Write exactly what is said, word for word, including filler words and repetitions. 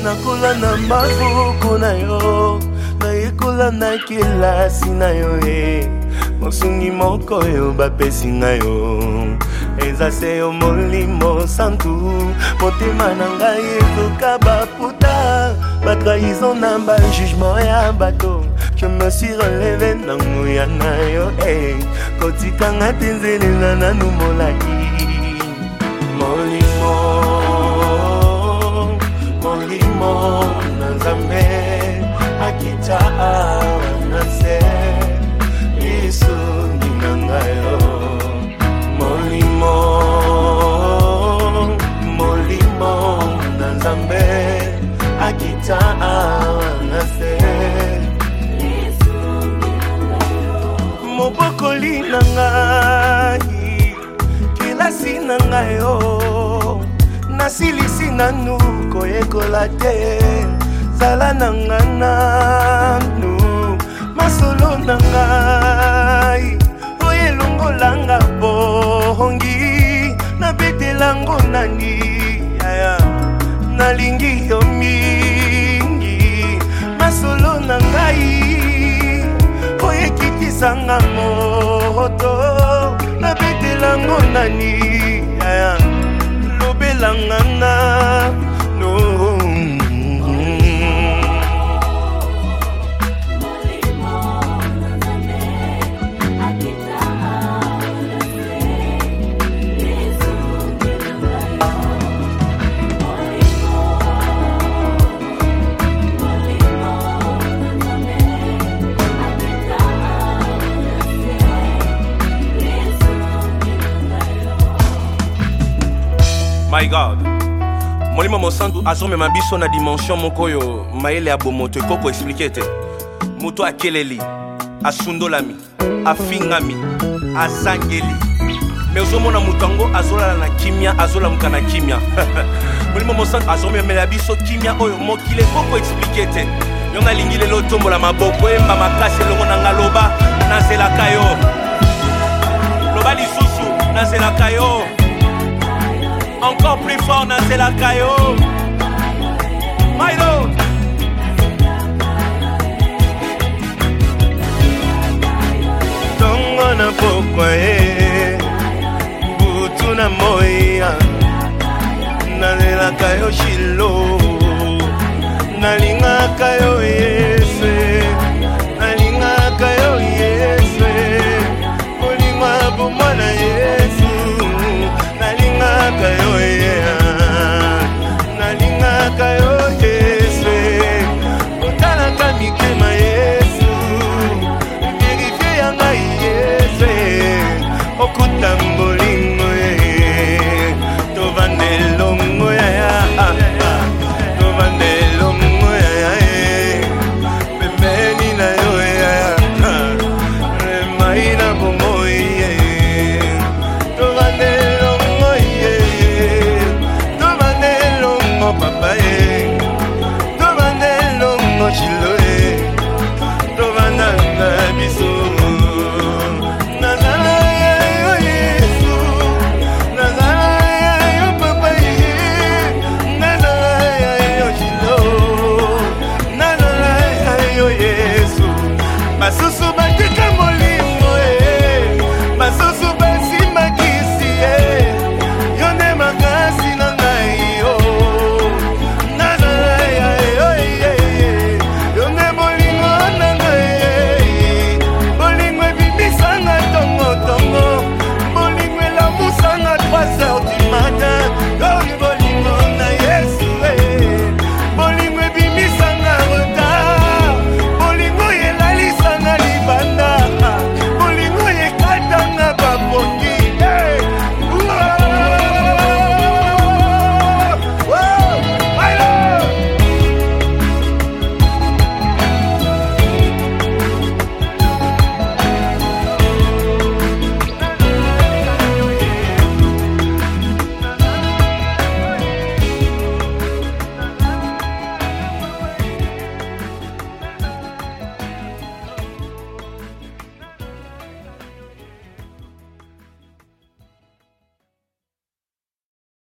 nakula na mabuku na yo, naikula na kilasi na yo eh. Mosungi moko yo bapesi na yo, eza se yo molimo santu. Motema na ngai ezoka baputa, batrahison na ba jugement ya bato. Je me suis relevé na nguya na yo eh. Kotika nga tenzelela na numolai. Molimo, molimo na Nzambe akita na se Yesu ninangayo. Molimo, molimo na Nzambe akita na se Yesu ninangayo. Mobokoli na ngai kilasi na ngayo, nasilisi nanu koyekola te. Zala na ngananu masolo na ngai, oye longolanga bongi na betelango nani yaya. Nalingi yo mingi masolo na ngai, oye kikisanga moto na betelango nani yaya. Lobelangana no. My God, molimo mosantu azome mabiso na dimension moko yo maele abomoto ekoko expliquer te. Moto akeleli, asundolami, afingami, azangeli. Me ozomona mutango azolala na kimia, azola mukana kimia. Molimo mosantu azome mela biso kimia oyo mokile koko expliquer te. Nyonga lingile lo tombola maboko emba makase longo na ngaloba nazela kayo. Loba lisusu nazela kayo. Encore plus fort dans la caillou. My Lord. Tongo na pokwa e butu na moya, nalela kayo shilo, nalinga kayo e.